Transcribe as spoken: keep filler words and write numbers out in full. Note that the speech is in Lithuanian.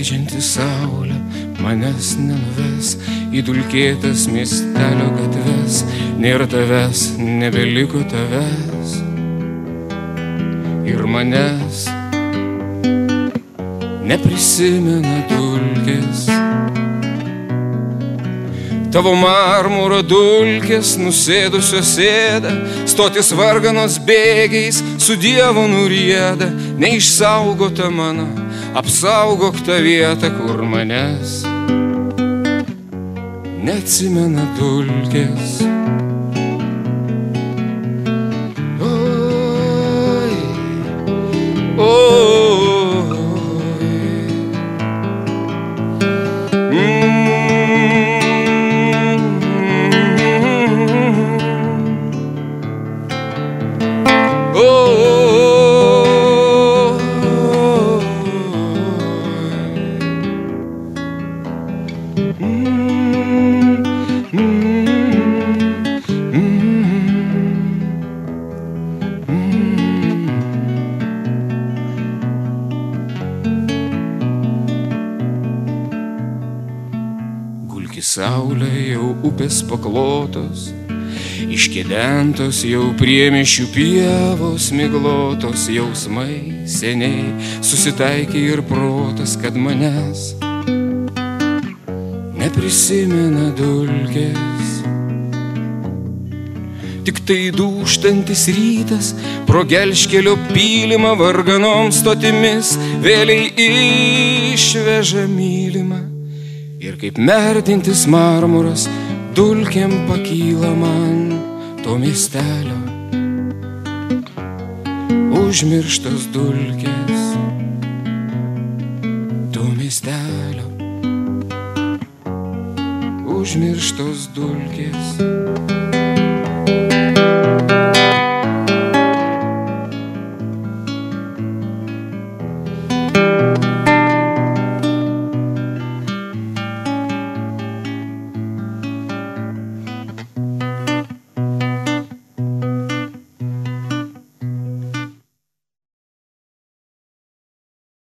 leidžianti saulė manęs nenuves į dulkėtas miestelio gatves. Nėra tavęs, nebeliko tavęs ir manęs neprisimena dulkės. Tavo marmuro dulkės nusėdusios sėda, stotis varganos bėgiais su Dievu nurieda. Neišsaugota mano, apsaugok tą vietą, kur manęs neatsimena dulkės. Oi, oi. Saulė jau upės paklotos, iškedentos jau priemiesčių pievos miglotos. Jausmai seniai susitaikė ir protas, kad manęs neprisimena dulkės. Tik tai dūžtantis rytas pro gelžkelio pylimą varganom stotimis vėliai išveža mylimą. Ir kaip merdintis marmuras dulkėm pakyla man to miestelio užmirštos dulkės, to miestelio užmirštos dulkės.